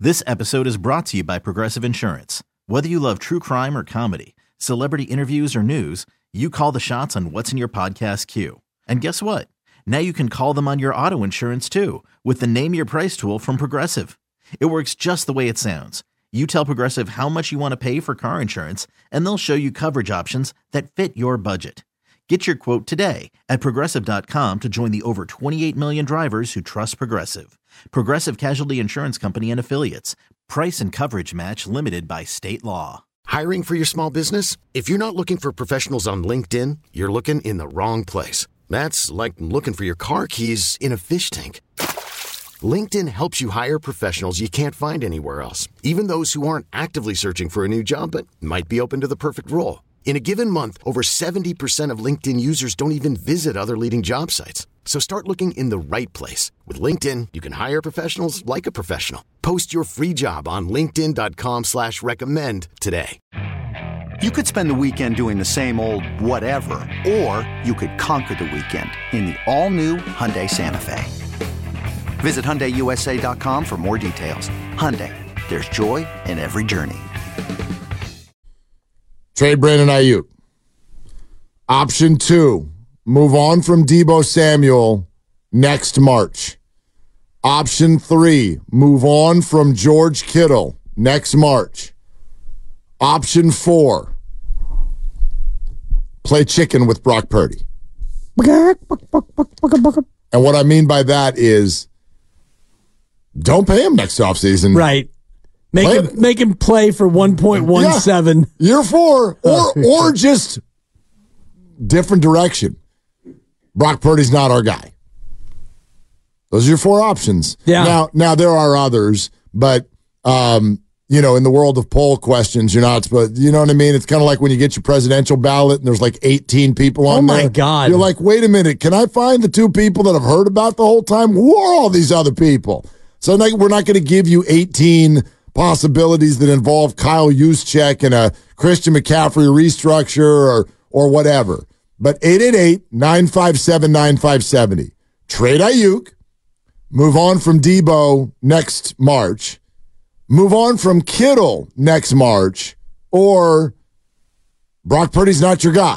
This episode is brought to you by Progressive Insurance. Whether you love true crime or comedy, celebrity interviews or news, you call the shots on what's in your podcast queue. And guess what? Now you can call them on your auto insurance too with the Name Your Price tool from Progressive. It works just the way it sounds. You tell Progressive how much you want to pay for car insurance, and they'll show you coverage options that fit your budget. Get your quote today at Progressive.com to join the over 28 million drivers who trust Progressive. Progressive Casualty Insurance Company and Affiliates. Price and coverage match limited by state law. Hiring for your small business? If you're not looking for professionals on LinkedIn, you're looking in the wrong place. That's like looking for your car keys in a fish tank. LinkedIn helps you hire professionals you can't find anywhere else, even those who aren't actively searching for a new job but might be open to the perfect role. In a given month, over 70% of LinkedIn users don't even visit other leading job sites. So start looking in the right place. With LinkedIn, you can hire professionals like a professional. Post your free job on linkedin.com/recommend today. You could spend the weekend doing the same old whatever, or you could conquer the weekend in the all-new Hyundai Santa Fe. Visit HyundaiUSA.com for more details. Hyundai, there's joy in every journey. Trade Brandon Ayuk. Option 2, move on from Deebo Samuel next March. Option 3, move on from George Kittle next March. Option 4, play chicken with Brock Purdy. And what I mean by that is don't pay him next offseason. Right. Make him play for 1.17. Year 4, or just different direction. Brock Purdy's not our guy. Those are your 4 options. Yeah. Now there are others, but in the world of poll questions, you're not supposed. You know what I mean? It's kind of like when you get your presidential ballot and there's like 18 people on there. Oh my God! You're like, wait a minute, can I find the 2 people that I've heard about the whole time? Who are all these other people? So we're not going to give you 18 possibilities that involve Kyle Juszczyk and a Christian McCaffrey restructure or whatever. But 888-957-9570. Trade Ayuk. Move on from Deebo next March. Move on from Kittle next March. Or Brock Purdy's not your guy.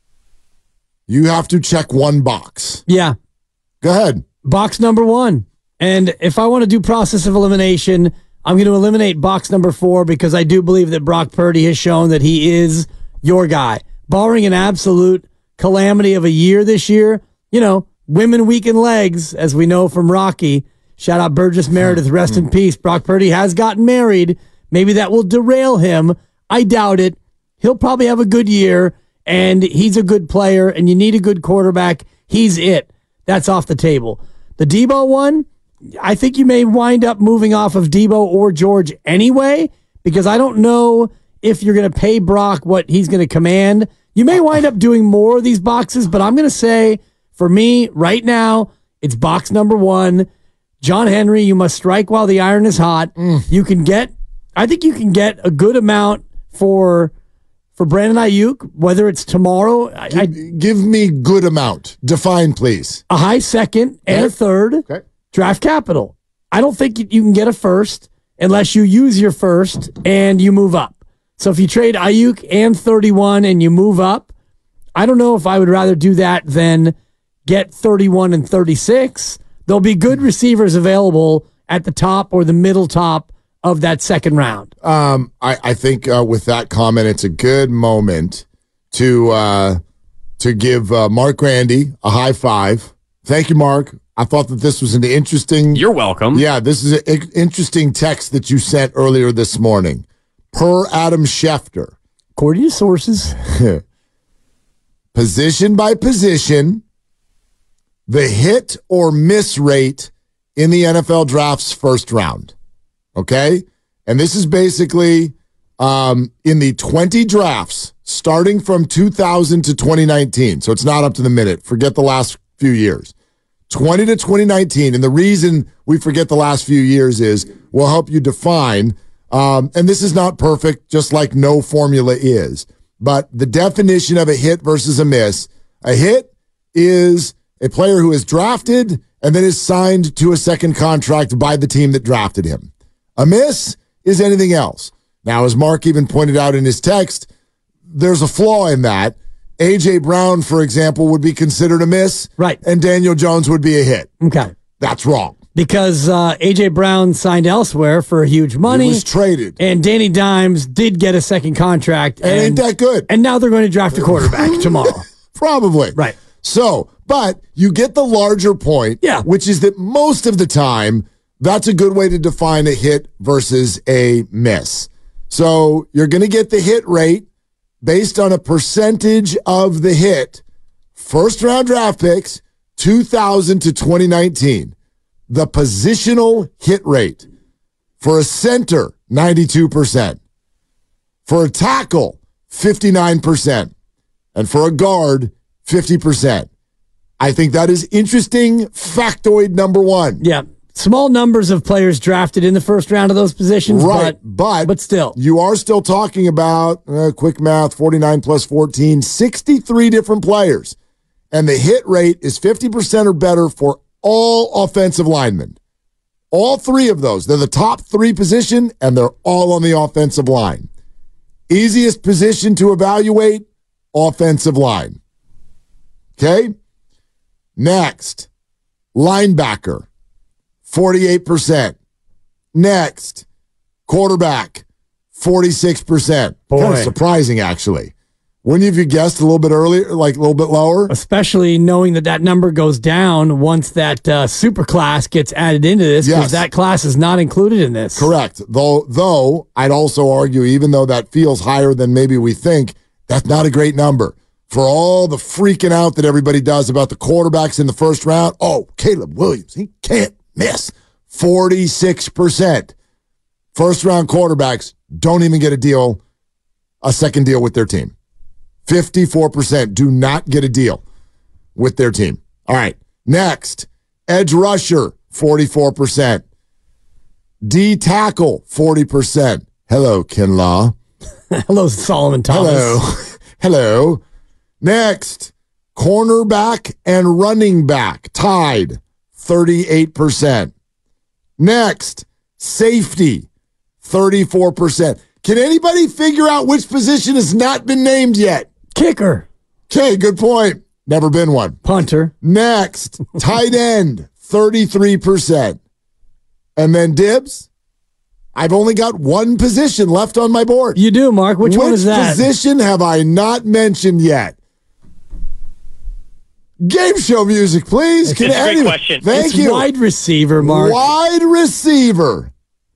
You have to check one box. Yeah. Go ahead. Box number 1. And if I want to do process of elimination, I'm going to eliminate box number 4 because I do believe that Brock Purdy has shown that he is your guy. Barring an absolute calamity of a year this year, women weaken legs, as we know from Rocky. Shout out Burgess Meredith, rest in peace. Brock Purdy has gotten married. Maybe that will derail him. I doubt it. He'll probably have a good year, and he's a good player, and you need a good quarterback. He's it. That's off the table. The Deebo one, I think you may wind up moving off of Deebo or George anyway, because I don't know if you're going to pay Brock what he's going to command. You may wind up doing more of these boxes, but I'm going to say, for me, right now, it's box number 1. John Henry, you must strike while the iron is hot. I think you can get a good amount for Brandon Ayuk, whether it's tomorrow. Give me good amount. Define, please. A high second and a third. Okay. Draft capital. I don't think you can get a first unless you use your first and you move up. So if you trade Ayuk and 31 and you move up, I don't know if I would rather do that than get 31 and 36. There'll be good receivers available at the top or the middle top of that second round. I think with that comment, it's a good moment to give Mark Grandy a high five. Thank you, Mark. I thought that this was an interesting... You're welcome. Yeah, this is an interesting text that you sent earlier this morning. Per Adam Schefter. According to sources. Position by position, the hit or miss rate in the NFL draft's first round. Okay? And this is basically in the 20 drafts starting from 2000 to 2019. So it's not up to the minute. Forget the last few years. 20 to 2019. And the reason we forget the last few years is we'll help you define. And this is not perfect, just like no formula is. But the definition of a hit versus a miss, a hit is a player who is drafted and then is signed to a second contract by the team that drafted him. A miss is anything else. Now, as Mark even pointed out in his text, there's a flaw in that. A.J. Brown, for example, would be considered a miss. Right. And Daniel Jones would be a hit. Okay. That's wrong. Because A.J. Brown signed elsewhere for huge money. He was traded. And Danny Dimes did get a second contract. And ain't that good? And now they're going to draft a quarterback tomorrow. Probably. Right. So, but you get the larger point, which is that most of the time, that's a good way to define a hit versus a miss. So you're going to get the hit rate based on a percentage of the hit. First round draft picks, 2000 to 2019. The positional hit rate for a center, 92%. For a tackle, 59%. And for a guard, 50%. I think that is interesting factoid number one. Yeah. Small numbers of players drafted in the first round of those positions, right? But still. You are still talking about, quick math, 49 plus 14, 63 different players. And the hit rate is 50% or better for all offensive linemen. All three of those. They're the top three position, and they're all on the offensive line. Easiest position to evaluate, offensive line. Okay? Next, linebacker, 48%. Next, quarterback, 46%. Boy. Kind of surprising, actually. Wouldn't you have guessed a little bit earlier, like a little bit lower? Especially knowing that number goes down once that super class gets added into this, because that class is not included in this. Correct. Though I'd also argue, even though that feels higher than maybe we think, that's not a great number. For all the freaking out that everybody does about the quarterbacks in the first round, Caleb Williams, he can't miss. 46%. First round quarterbacks don't even get a second deal with their team. 54% do not get a deal with their team. All right. Next, edge rusher, 44%. D tackle, 40%. Hello, Kinlaw. Hello, Solomon Thomas. Hello. Next, cornerback and running back, tied, 38%. Next, safety, 34%. Can anybody figure out which position has not been named yet? Kicker. Okay, good point. Never been one. Punter. Next, tight end, 33%. And then dibs, I've only got one position left on my board. You do, Mark. Which one is that? Which position have I not mentioned yet? Game show music, please. It's a great question. Thank you. Wide receiver, Mark. Wide receiver,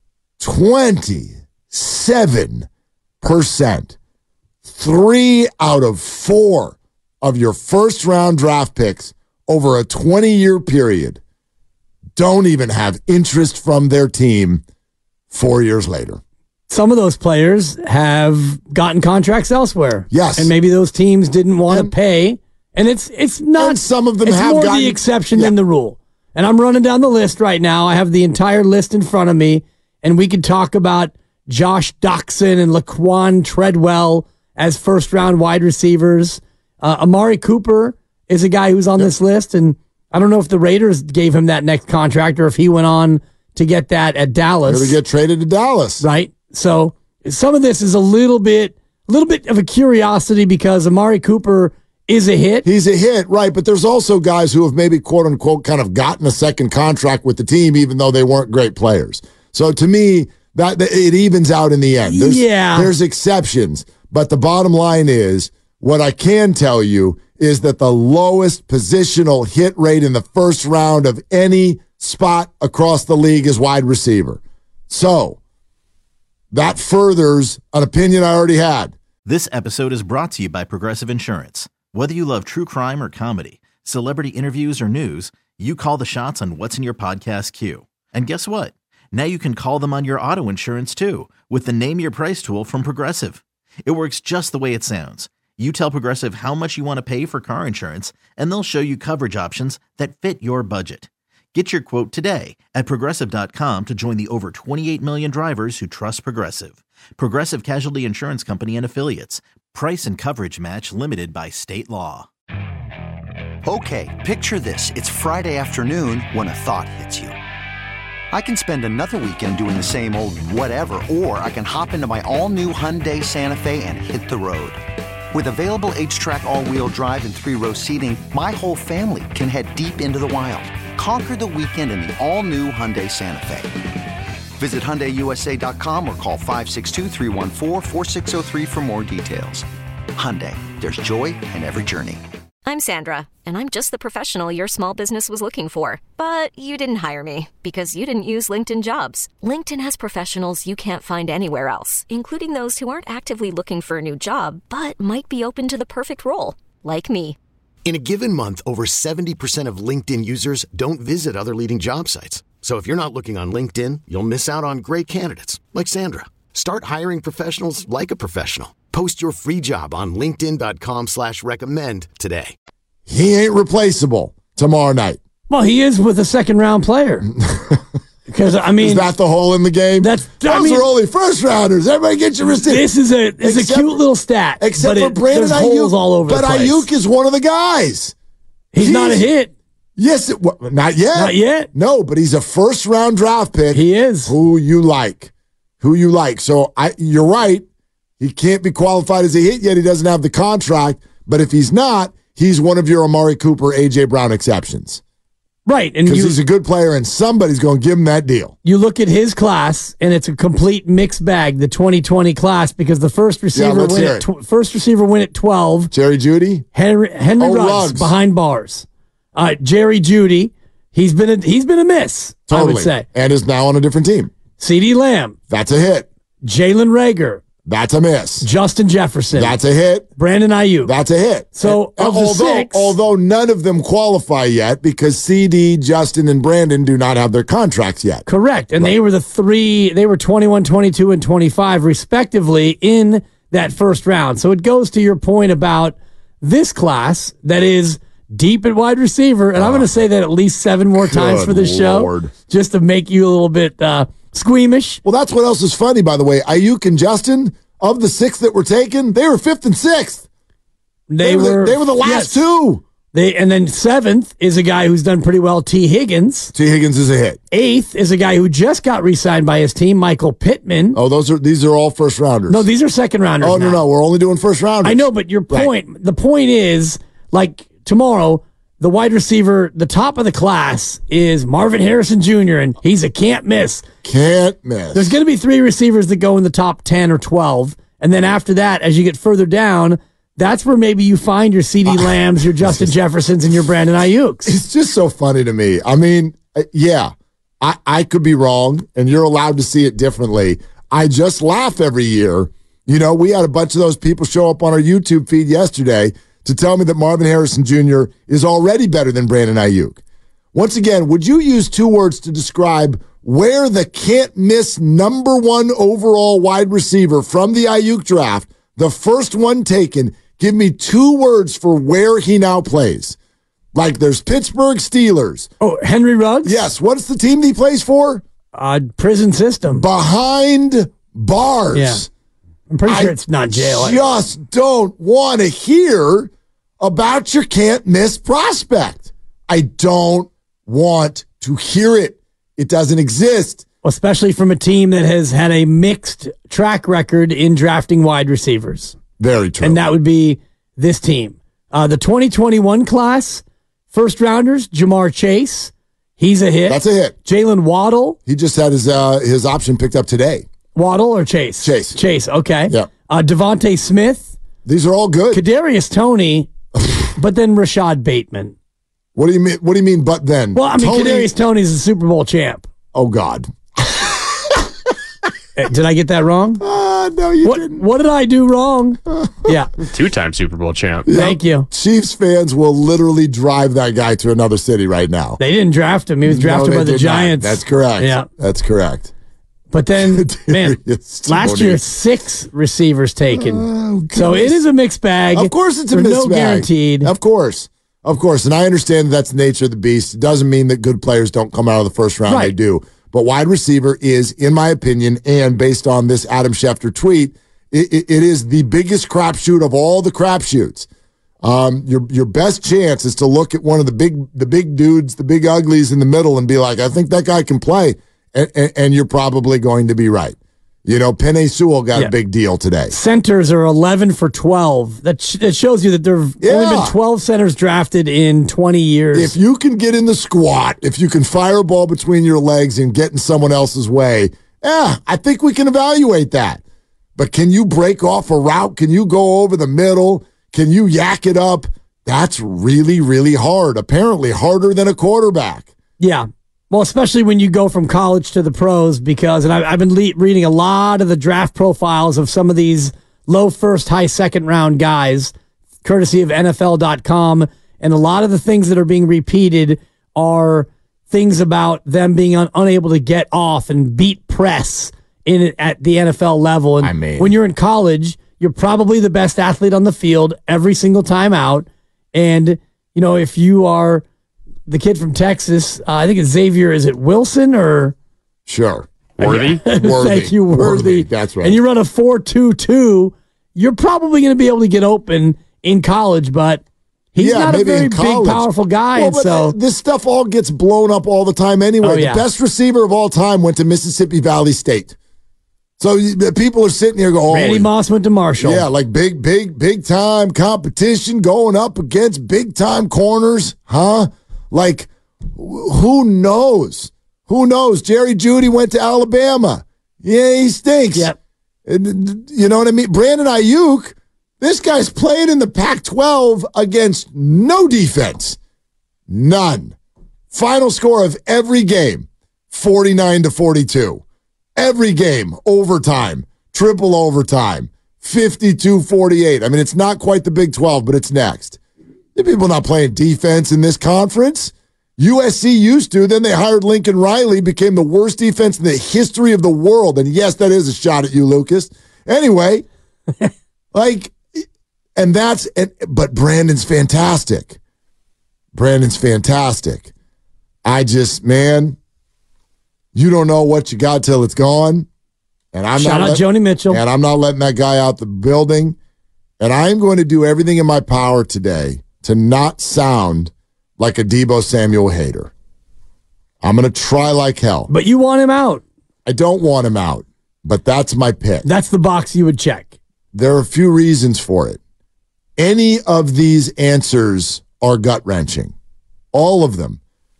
27%. 3 out of 4 of your first-round draft picks over a 20-year period don't even have interest from their team 4 years later. Some of those players have gotten contracts elsewhere. Yes. And maybe those teams didn't want to pay. And it's not. And some of them it's have more gotten the exception than the rule. And I'm running down the list right now. I have the entire list in front of me, and we could talk about Josh Doxson and Laquan Treadwell as first-round wide receivers. Amari Cooper is a guy who's on this list, and I don't know if the Raiders gave him that next contract or if he went on to get that at Dallas. Maybe get traded to Dallas. Right? So some of this is a little bit of a curiosity because Amari Cooper is a hit. He's a hit, right, but there's also guys who have maybe, quote-unquote, kind of gotten a second contract with the team even though they weren't great players. So to me, that it evens out in the end. There's exceptions, but the bottom line is, what I can tell you is that the lowest positional hit rate in the first round of any spot across the league is wide receiver. So that furthers an opinion I already had. This episode is brought to you by Progressive Insurance. Whether you love true crime or comedy, celebrity interviews or news, you call the shots on what's in your podcast queue. And guess what? Now you can call them on your auto insurance too with the Name Your Price tool from Progressive. It works just the way it sounds. You tell Progressive how much you want to pay for car insurance, and they'll show you coverage options that fit your budget. Get your quote today at Progressive.com to join the over 28 million drivers who trust Progressive. Progressive Casualty Insurance Company and Affiliates. Price and coverage match limited by state law. Okay, picture this. It's Friday afternoon when a thought hits you. I can spend another weekend doing the same old whatever, or I can hop into my all-new Hyundai Santa Fe and hit the road. With available H-Track all-wheel drive and 3-row seating, my whole family can head deep into the wild. Conquer the weekend in the all-new Hyundai Santa Fe. Visit HyundaiUSA.com or call 562-314-4603 for more details. Hyundai, there's joy in every journey. I'm Sandra, and I'm just the professional your small business was looking for. But you didn't hire me because you didn't use LinkedIn Jobs. LinkedIn has professionals you can't find anywhere else, including those who aren't actively looking for a new job, but might be open to the perfect role, like me. In a given month, over 70% of LinkedIn users don't visit other leading job sites. So if you're not looking on LinkedIn, you'll miss out on great candidates like Sandra. Start hiring professionals like a professional. Post your free job on linkedin.com/recommend today. He ain't replaceable tomorrow night. Well, he is with a second-round player. Because, I mean... Is that the hole in the game? Those are only first-rounders. Everybody get your receipt. This is a cute little stat. Except for Brandon Ayuk. Holes all over the place. Ayuk is one of the guys. He's not a hit. Yes, not yet. Not yet. No, but he's a first-round draft pick. He is. Who you like. So you're right. He can't be qualified as a hit yet. He doesn't have the contract. But if he's not, he's one of your Amari Cooper, A.J. Brown exceptions. Right. Because he's a good player, and somebody's going to give him that deal. You look at his class, and it's a complete mixed bag, the 2020 class, because the first receiver went at 12. Jerry Jeudy? Henry Ruggs behind bars. Jerry Jeudy, he's been a miss, totally. I would say. And is now on a different team. CeeDee Lamb. That's a hit. Jalen Reagor. That's a miss. Justin Jefferson. That's a hit. Brandon Ayuk. That's a hit. So, although none of them qualify yet because CD, Justin, and Brandon do not have their contracts yet. Correct. And they were they were 21, 22, and 25, respectively, in that first round. So it goes to your point about this class that is deep at wide receiver. And I'm going to say that at least 7 more times for this show just to make you a little bit squeamish. Well, that's what else is funny, by the way. Ayuk and Justin, of the 6 that were taken, they were 5th and 6th. They were the last 2. And then 7th is a guy who's done pretty well, T. Higgins. T. Higgins is a hit. 8th is a guy who just got re-signed by his team, Michael Pittman. Oh, these are all first rounders. No, these are second rounders. Oh, no, we're only doing first rounders. I know, but your point, the point is, like tomorrow, the wide receiver, the top of the class is Marvin Harrison Jr., and he's a can't miss. Can't miss. There's going to be 3 receivers that go in the top 10 or 12, and then after that, as you get further down, that's where maybe you find your CeeDee Lambs, your Justin Jeffersons, and your Brandon Ayuks. It's just so funny to me. I mean, yeah, I could be wrong, and you're allowed to see it differently. I just laugh every year. You know, we had a bunch of those people show up on our YouTube feed yesterday to tell me that Marvin Harrison Jr. is already better than Brandon Ayuk. Once again, would you use 2 words to describe where the can't-miss number 1 overall wide receiver from the Ayuk draft, the first one taken, give me 2 words for where he now plays? Like there's Pittsburgh Steelers. Oh, Henry Ruggs? Yes. What's the team he plays for? Prison system. Behind bars. Yeah. I'm pretty sure it's not jail. I just don't want to hear about your can't-miss prospect. I don't want to hear it. It doesn't exist. Especially from a team that has had a mixed track record in drafting wide receivers. Very true. And that would be this team. The 2021 class, first rounders, Jamar Chase. He's a hit. That's a hit. Jalen Waddle. He just had his option picked up today. Waddle or Chase? Chase, okay. Yeah. Devontae Smith. These are all good. Kadarius Toney, but then Rashad Bateman. What do you mean? What do you mean? But then? Well, I mean, Kadarius Toney's a Super Bowl champ. Oh God. Did I get that wrong? No, you didn't. What did I do wrong? Yeah. 2-time Super Bowl champ. Yep. Thank you. Chiefs fans will literally drive that guy to another city right now. They didn't draft him. He was drafted by the Giants. Not. That's correct. Yeah. That's correct. But then, man, last year, 6 receivers taken. Oh, so it is a mixed bag. Of course it's a mixed bag. No guaranteed. Of course. And I understand that's the nature of the beast. It doesn't mean that good players don't come out of the first round. Right. They do. But wide receiver is, in my opinion, and based on this Adam Schefter tweet, it is the biggest crapshoot of all the crapshoots. Your best chance is to look at one of the big dudes, the big uglies in the middle and be like, I think that guy can play. and you're probably going to be right. You know, Penei Sewell got a big deal today. Centers are 11 for 12. That shows you that there have only been 12 centers drafted in 20 years. If you can get in the squat, if you can fire a ball between your legs and get in someone else's way, I think we can evaluate that. But can you break off a route? Can you go over the middle? Can you yak it up? That's really, really hard. Apparently harder than a quarterback. Yeah. Well, especially when you go from college to the pros, because, and I've been reading a lot of the draft profiles of some of these low first, high second round guys, courtesy of NFL.com, and a lot of the things that are being repeated are things about them being unable to get off and beat press at the NFL level. And when you're in college, you're probably the best athlete on the field every single time out. And, you know, if you are the kid from Texas, I think it's Xavier. Is it Wilson or? Sure. Worthy? Thank you, Worthy. That's right. And you run a 4.22, you're probably going to be able to get open in college, but he's not a very big, powerful guy. Well, and so this stuff all gets blown up all the time anyway. The best receiver of all time went to Mississippi Valley State. So people are sitting here going, Randy Moss went to Marshall. Yeah, like big time competition going up against big time corners, huh? Like, who knows? Who knows? Jerry Jeudy went to Alabama. Yeah, he stinks. Yep. You know what I mean? Brandon Ayuk, this guy's playing in the Pac-12 against no defense. None. Final score of every game, 49-42. Every game, overtime, triple overtime, 52-48. I mean, it's not quite the Big 12, but it's next. The people not playing defense in this conference. USC used to. Then they hired Lincoln Riley, became the worst defense in the history of the world. And yes, that is a shot at you, Lucas. Anyway, but Brandon's fantastic. Brandon's fantastic. You don't know what you got till it's gone. And Shout out Joni Mitchell. And I'm not letting that guy out the building. And I'm going to do everything in my power today to not sound like a Deebo Samuel hater. I'm going to try like hell. But you want him out. I don't want him out, but that's my pick. That's the box you would check. There are a few reasons for it. Any of these answers are gut-wrenching. All of them.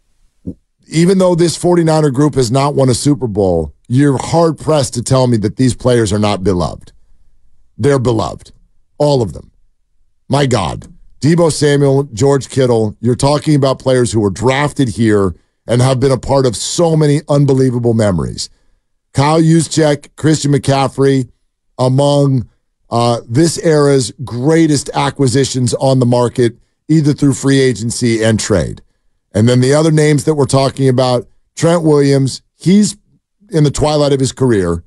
Even though this 49er group has not won a Super Bowl, you're hard-pressed to tell me that these players are not beloved. They're beloved. All of them. My God. Deebo Samuel, George Kittle, you're talking about players who were drafted here and have been a part of so many unbelievable memories. Kyle Juszczyk, Christian McCaffrey, among this era's greatest acquisitions on the market, either through free agency and trade. And then the other names that we're talking about, Trent Williams, he's in the twilight of his career.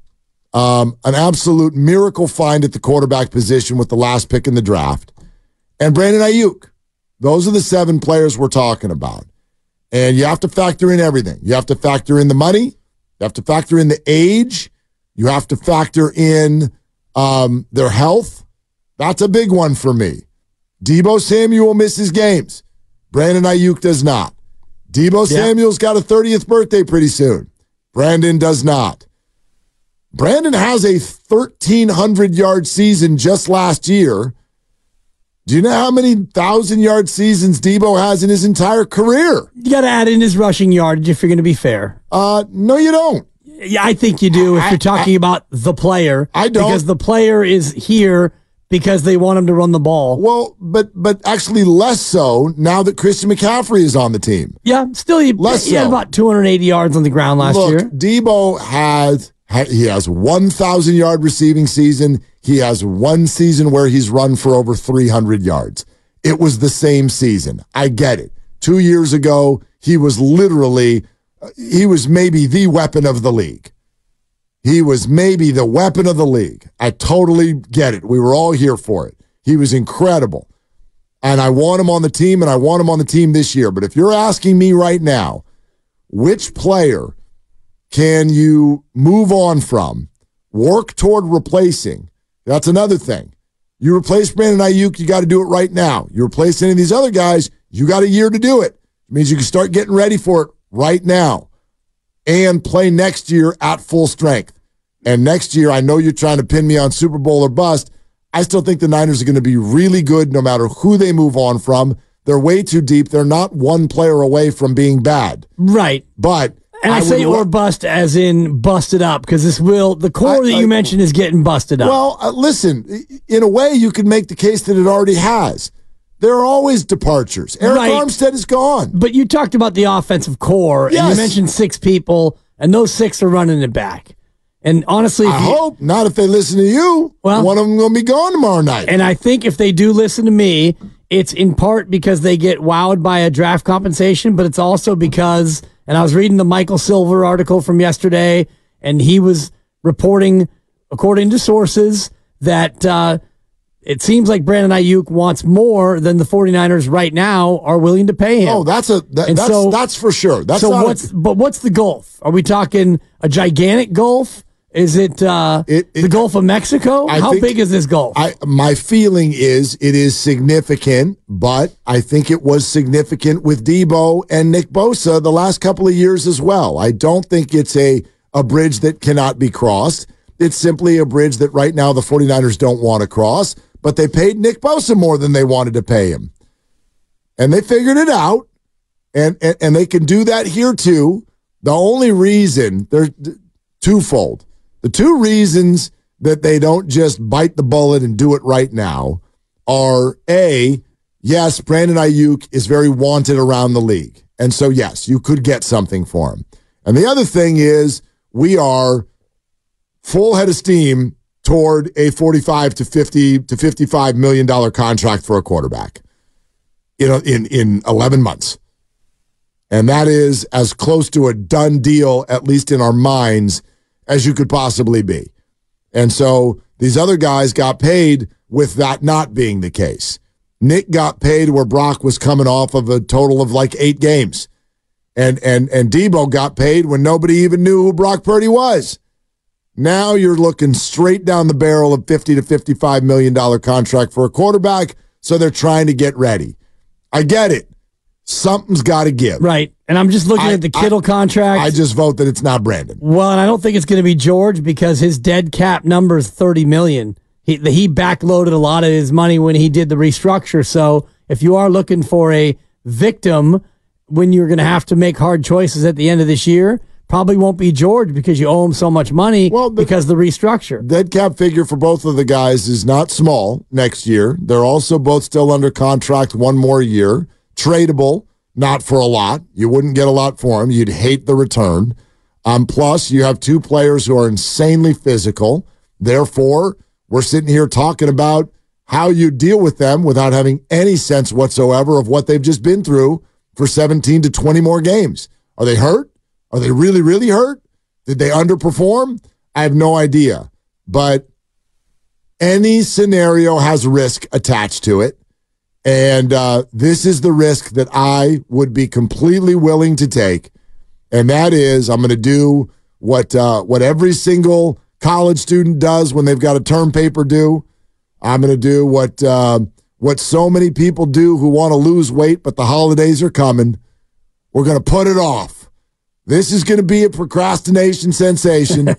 An absolute miracle find at the quarterback position with the last pick in the draft. And Brandon Ayuk. Those are the 7 players we're talking about. And you have to factor in everything. You have to factor in the money. You have to factor in the age. You have to factor in their health. That's a big one for me. Deebo Samuel misses games. Brandon Ayuk does not. Deebo Samuel's got a 30th birthday pretty soon. Brandon does not. Brandon has a 1,300-yard season just last year. Do you know how many 1,000-yard seasons Deebo has in his entire career? You got to add in his rushing yardage if you're going to be fair. No, you don't. Yeah, I think you do if you're talking about the player. I don't. Because the player is here because they want him to run the ball. Well, but actually less so now that Christian McCaffrey is on the team. Yeah, still he had about 280 yards on the ground last year. Deebo has 1,000-yard receiving season. He has one season where he's run for over 300 yards. It was the same season. I get it. 2 years ago, he was maybe the weapon of the league. He was maybe the weapon of the league. I totally get it. We were all here for it. He was incredible. And I want him on the team, and I want him on the team this year. But if you're asking me right now, which player can you move on from, work toward replacing? That's another thing. You replace Brandon Ayuk, you got to do it right now. You replace any of these other guys, you got a year to do it. It means you can start getting ready for it right now. and play next year at full strength. And next year, I know you're trying to pin me on Super Bowl or bust. I still think the Niners are going to be really good no matter who they move on from. They're way too deep. They're not one player away from being bad. Right. But and I say or bust as in busted up, because the core that you mentioned is getting busted up. Well, listen, in a way, you could make the case that it already has. There are always departures. Eric Armstead is gone. But you talked about the offensive core, and you mentioned 6 people, and those 6 are running it back. And honestly, I hope not if they listen to you. Well, one of them going to be gone tomorrow night. And I think if they do listen to me, it's in part because they get wowed by a draft compensation, but it's also because, and I was reading the Michael Silver article from yesterday, and he was reporting, according to sources, that it seems like Brandon Ayuk wants more than the 49ers right now are willing to pay him. Oh, that's for sure. What's the gulf? Are we talking a gigantic gulf? Is it the Gulf of Mexico? How big is this gulf? My feeling is it is significant, but I think it was significant with Debo and Nick Bosa the last couple of years as well. I don't think it's a bridge that cannot be crossed. It's simply a bridge that right now the 49ers don't want to cross, but they paid Nick Bosa more than they wanted to pay him. And they figured it out, and they can do that here too. The only reason, they're twofold. The 2 reasons that they don't just bite the bullet and do it right now are, A, yes, Brandon Ayuk is very wanted around the league. And so, yes, you could get something for him. And the other thing is we are full head of steam toward a $45 to $50 to $55 million contract for a quarterback in 11 months. And that is as close to a done deal, at least in our minds, as you could possibly be. And so these other guys got paid with that not being the case. Nick got paid where Brock was coming off of a total of like 8 games. And Debo got paid when nobody even knew who Brock Purdy was. Now you're looking straight down the barrel of $50 to $55 million contract for a quarterback, so they're trying to get ready. I get it. Something's got to give. Right. And I'm just looking at the Kittle contract. I just vote that it's not Brandon. Well, and I don't think it's going to be George because his dead cap number is $30 million. He backloaded a lot of his money when he did the restructure. So if you are looking for a victim when you're going to have to make hard choices at the end of this year, probably won't be George because you owe him so much money because of the restructure. Dead cap figure for both of the guys is not small next year. They're also both still under contract 1 more year. Tradable, not for a lot. You wouldn't get a lot for them. You'd hate the return. Plus, you have 2 players who are insanely physical. Therefore, we're sitting here talking about how you deal with them without having any sense whatsoever of what they've just been through for 17 to 20 more games. Are they hurt? Are they really, really hurt? Did they underperform? I have no idea. But any scenario has risk attached to it. And this is the risk that I would be completely willing to take. And that is I'm going to do what every single college student does when they've got a term paper due. I'm going to do what so many people do who want to lose weight, but the holidays are coming. We're going to put it off. This is going to be a procrastination sensation.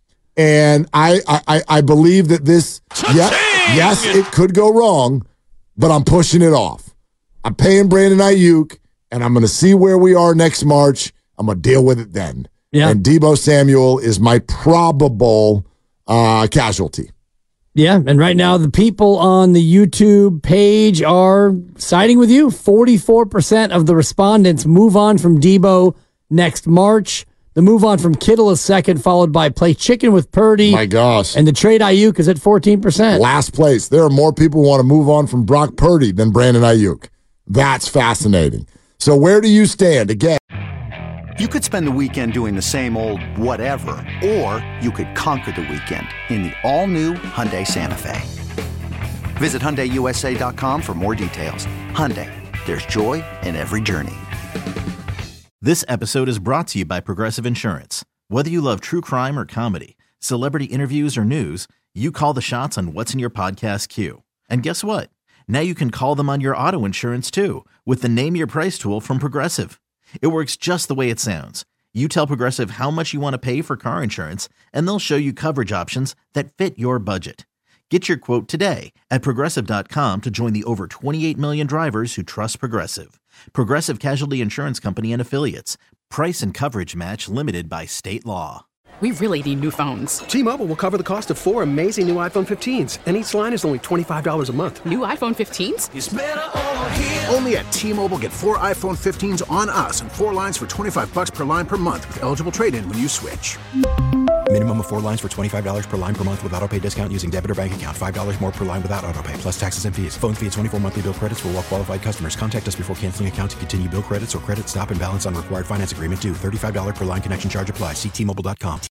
And I believe that this, yes, it could go wrong, but I'm pushing it off. I'm paying Brandon Ayuk, and I'm going to see where we are next March. I'm going to deal with it then. Yeah. And Deebo Samuel is my probable casualty. Yeah, and right now the people on the YouTube page are siding with you. 44% of the respondents move on from Deebo next March. The move on from Kittle is second, followed by play chicken with Purdy. My gosh. And the trade Ayuk is at 14%. Last place. There are more people who want to move on from Brock Purdy than Brandon Ayuk. That's fascinating. So where do you stand? Again, You could spend the weekend doing the same old whatever, or you could conquer the weekend in the all-new Hyundai Santa Fe. Visit HyundaiUSA.com for more details. Hyundai, there's joy in every journey. This episode is brought to you by Progressive Insurance. Whether you love true crime or comedy, celebrity interviews or news, you call the shots on what's in your podcast queue. And guess what? Now you can call them on your auto insurance too with the Name Your Price tool from Progressive. It works just the way it sounds. You tell Progressive how much you want to pay for car insurance, and they'll show you coverage options that fit your budget. Get your quote today at Progressive.com to join the over 28 million drivers who trust Progressive. Progressive Casualty Insurance Company and Affiliates. Price and coverage match limited by state law. We really need new phones. T-Mobile will cover the cost of 4 amazing new iPhone 15s, and each line is only $25 a month. New iPhone 15s? It's better over here. Only at T-Mobile, get 4 iPhone 15s on us and 4 lines for $25 per line per month with eligible trade-in when you switch. Minimum of 4 lines for $25 per line per month with autopay discount using debit or bank account. $5 more per line without autopay, plus taxes and fees. Phone fee at 24 monthly bill credits for well-qualified customers. Contact us before canceling account to continue bill credits or credit stop and balance on required finance agreement due. $35 per line connection charge applies. See T-Mobile.com.